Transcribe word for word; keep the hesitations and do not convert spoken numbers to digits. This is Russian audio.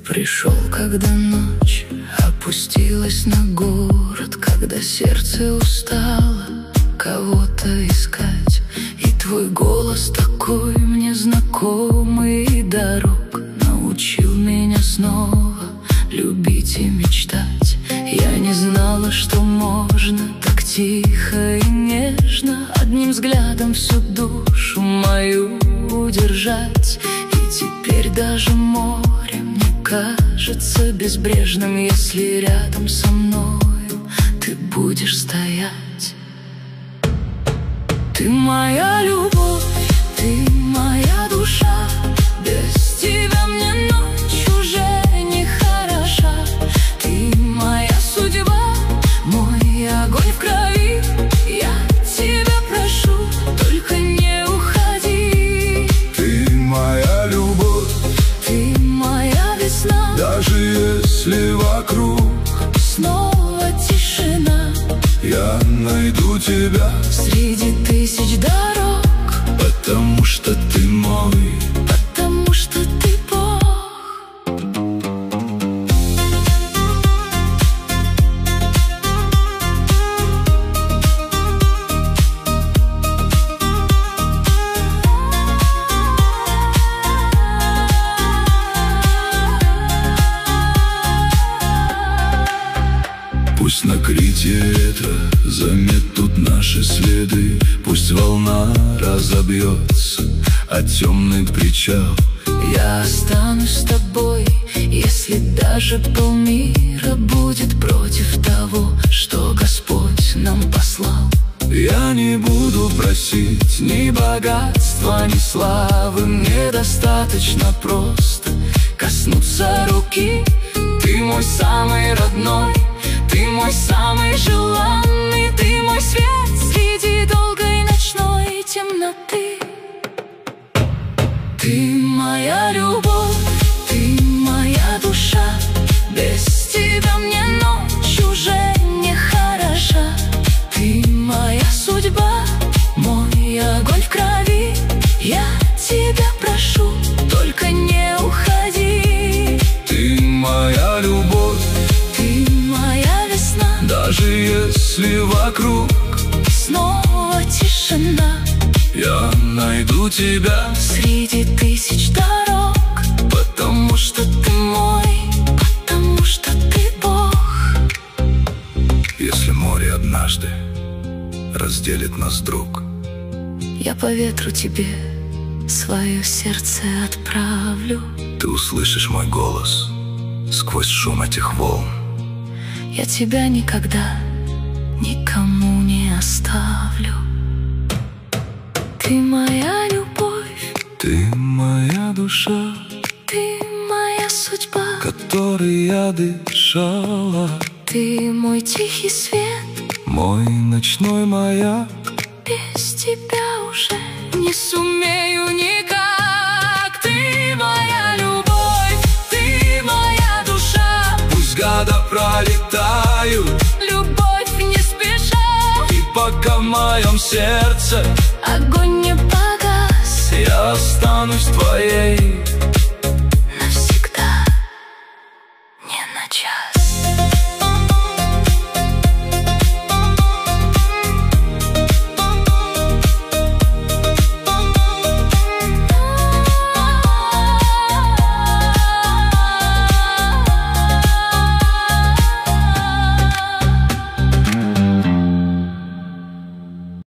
пришел, когда ночь опустилась на город, когда сердце устало кого-то искать. И твой голос такой мне знакомый, и дорог научил меня снова любить и мечтать. Я не знала, что можно так тихо и нежно одним взглядом всю душу мою удержать. И теперь даже море мне кажется безбрежным, если рядом со мною ты будешь стоять. Ты моя любовь, ты моя душа, без тебя мне ночь уже не хороша. Ты моя судьба, мой огонь в крови, я тебя прошу, только не уходи. Ты моя любовь, ты моя весна, даже если вокруг снова тишина, я найду тебя среди тысяч дорог, потому что ты мой, потому что ты Бог. Пусть на крите ветра заметут наши следы, пусть волна разобьется о темный причал. Я останусь с тобой, если даже полмира будет против того, что Господь нам послал. Я не буду просить ни богатства, ни славы, мне достаточно просто коснуться руки. Ты мой самый родной, ты мой самый желанный, ты мой свет среди долгой ночной темноты. Ты моя любовь, ты моя душа, без тебя мне ночь уже не хороша. Ты моя судьба, мой огонь в крови, я тебя прошу, только не уходи. Ты моя любовь, ты моя весна, даже если вокруг снова тишина, я найду тебя среди тысяч дорог, потому что ты мой, потому что ты Бог. Если море однажды разделит нас, друг, я по ветру тебе свое сердце отправлю. ты услышишь мой голос сквозь шум этих волн. Я тебя никогда никому не оставлю. Ты моя любовь, ты моя душа, ты моя судьба, которой я дышала. Ты мой тихий свет, мой ночной маяк. Без тебя уже не сумею никак. Ты моя любовь, ты моя душа, пусть года пролетают, любовь не спеша, и пока в моем сердце огонь не погас, я останусь твоей навсегда, не на час.